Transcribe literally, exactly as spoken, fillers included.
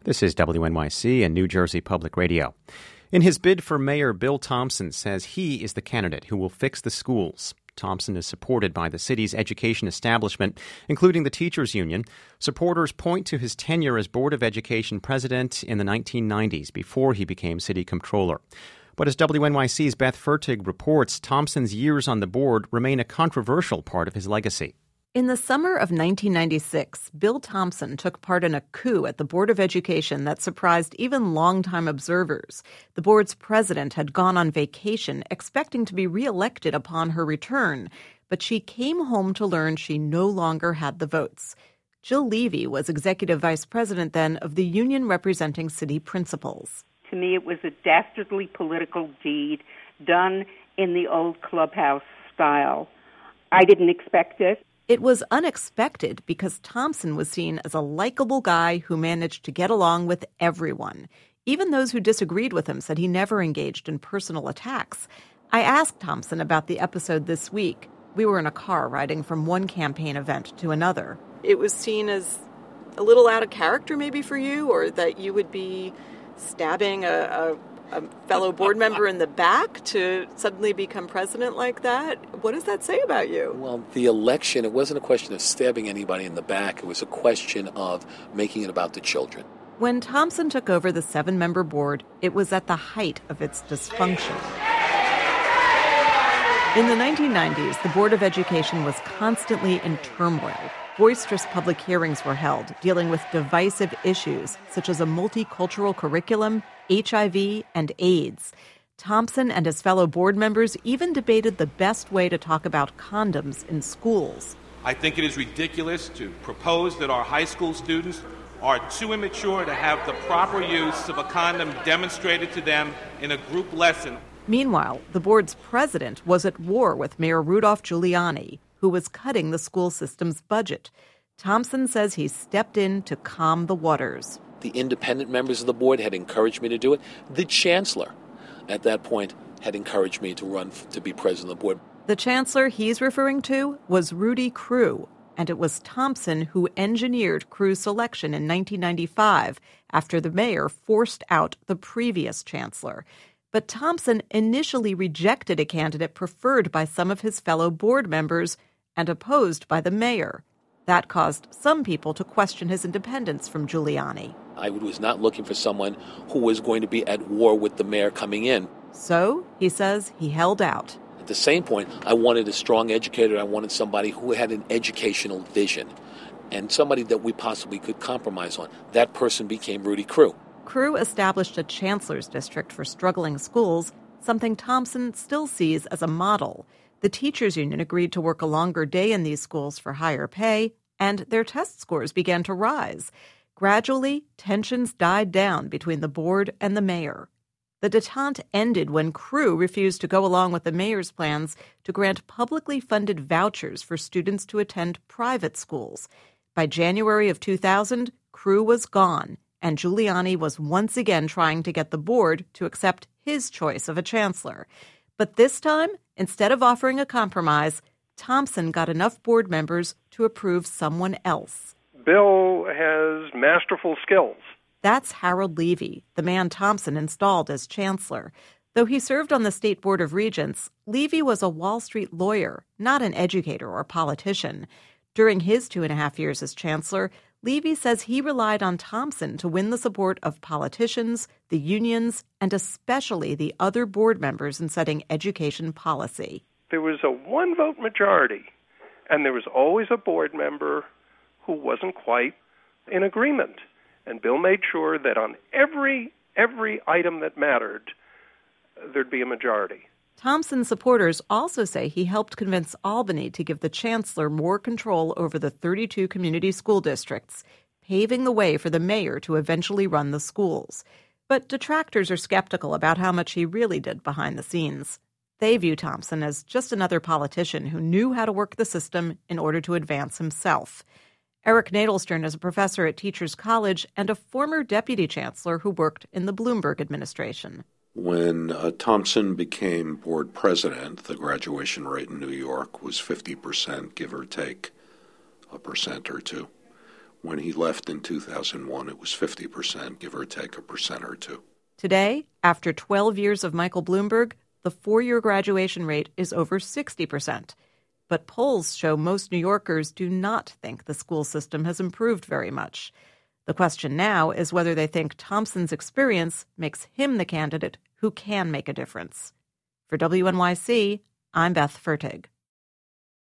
This is W N Y C and New Jersey Public Radio. In his bid for mayor, Bill Thompson says he is the candidate who will fix the schools. Thompson is supported by the city's education establishment, including the teachers' union. Supporters point to his tenure as Board of Education president in the nineteen nineties before he became city comptroller. But as W N Y C's Beth Fertig reports, Thompson's years on the board remain a controversial part of his legacy. In the summer of nineteen ninety-six, Bill Thompson took part in a coup at the Board of Education that surprised even longtime observers. The board's president had gone on vacation, expecting to be reelected upon her return, but she came home to learn she no longer had the votes. Jill Levy was executive vice president then of the union representing city principals. To me, it was a dastardly political deed done in the old clubhouse style. I didn't expect it. It was unexpected because Thompson was seen as a likable guy who managed to get along with everyone. Even those who disagreed with him said he never engaged in personal attacks. I asked Thompson about the episode this week. We were in a car riding from one campaign event to another. It was seen as a little out of character maybe for you, or that you would be stabbing a, a, a fellow board member in the back to suddenly become president like that. What does that say about you? Well, the election, it wasn't a question of stabbing anybody in the back. It was a question of making it about the children. When Thompson took over the seven-member board, it was at the height of its dysfunction. In the nineteen nineties, the Board of Education was constantly in turmoil. Boisterous public hearings were held, dealing with divisive issues such as a multicultural curriculum, H I V, and AIDS. Thompson and his fellow board members even debated the best way to talk about condoms in schools. I think it is ridiculous to propose that our high school students are too immature to have the proper use of a condom demonstrated to them in a group lesson. Meanwhile, the board's president was at war with Mayor Rudolph Giuliani, who was cutting the school system's budget. Thompson says he stepped in to calm the waters. The independent members of the board had encouraged me to do it. The chancellor, at that point, had encouraged me to run to be president of the board. The chancellor he's referring to was Rudy Crew, and it was Thompson who engineered Crew's selection in nineteen ninety-five after the mayor forced out the previous chancellor. But Thompson initially rejected a candidate preferred by some of his fellow board members and opposed by the mayor. That caused some people to question his independence from Giuliani. I was not looking for someone who was going to be at war with the mayor coming in. So, he says, he held out. At the same point, I wanted a strong educator. I wanted somebody who had an educational vision and somebody that we possibly could compromise on. That person became Rudy Crew. Crew established a chancellor's district for struggling schools, something Thompson still sees as a model. The teachers' union agreed to work a longer day in these schools for higher pay, and their test scores began to rise. Gradually, tensions died down between the board and the mayor. The détente ended when Crew refused to go along with the mayor's plans to grant publicly funded vouchers for students to attend private schools. By January of two thousand, Crew was gone, and Giuliani was once again trying to get the board to accept his choice of a chancellor. But this time, instead of offering a compromise, Thompson got enough board members to approve someone else. Bill has masterful skills. That's Harold Levy, the man Thompson installed as chancellor. Though he served on the State Board of Regents, Levy was a Wall Street lawyer, not an educator or politician. During his two and a half years as chancellor, Levy says he relied on Thompson to win the support of politicians, the unions, and especially the other board members in setting education policy. There was a one-vote majority, and there was always a board member who wasn't quite in agreement. And Bill made sure that on every every item that mattered, there'd be a majority. Thompson's supporters also say he helped convince Albany to give the chancellor more control over the thirty-two community school districts, paving the way for the mayor to eventually run the schools. But detractors are skeptical about how much he really did behind the scenes. They view Thompson as just another politician who knew how to work the system in order to advance himself. Eric Nadelstern is a professor at Teachers College and a former deputy chancellor who worked in the Bloomberg administration. When uh, Thompson became board president, the graduation rate in New York was fifty percent, give or take a percent or two. When he left in two thousand one, it was fifty percent, give or take a percent or two. Today, after twelve years of Michael Bloomberg, the four-year graduation rate is over sixty percent. But polls show most New Yorkers do not think the school system has improved very much. The question now is whether they think Thompson's experience makes him the candidate who can make a difference. For W N Y C, I'm Beth Fertig.